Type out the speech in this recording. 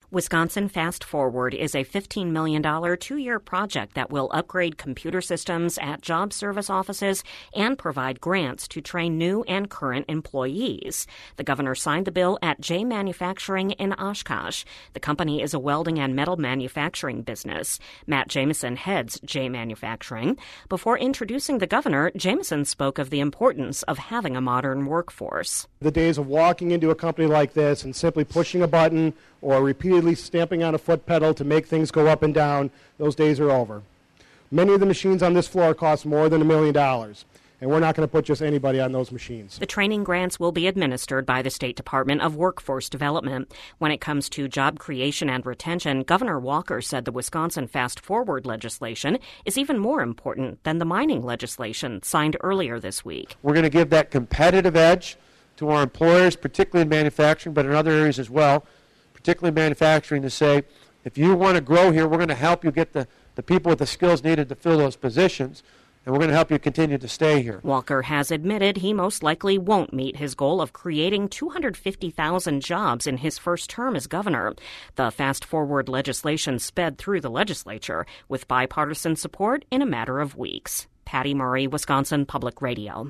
Wisconsin Fast Forward is a $15 million two-year project that will upgrade computer systems at job service offices and provide grants to train new and current employees. The governor signed the bill at J Manufacturing in Oshkosh. The company is a welding and metal manufacturing business. Matt Jameson heads J Manufacturing. Before introducing the governor, Jameson spoke of the importance of having a modern workforce. The days of walking into a company like this and simply pushing a button or repeatedly stamping on a foot pedal to make things go up and down, those days are over. Many of the machines on this floor cost more than $1 million, and we're not going to put just anybody on those machines. The training grants will be administered by the State Department of Workforce Development. When it comes to job creation and retention, Governor Walker said the Wisconsin Fast Forward legislation is even more important than the mining legislation signed earlier this week. We're going to give that competitive edge to our employers, particularly in manufacturing, but in other areas as well, particularly manufacturing, to say, if you want to grow here, we're going to help you get the people with the skills needed to fill those positions, and we're going to help you continue to stay here. Walker has admitted he most likely won't meet his goal of creating 250,000 jobs in his first term as governor. The Fast Forward legislation sped through the legislature with bipartisan support in a matter of weeks. Patty Murray, Wisconsin Public Radio.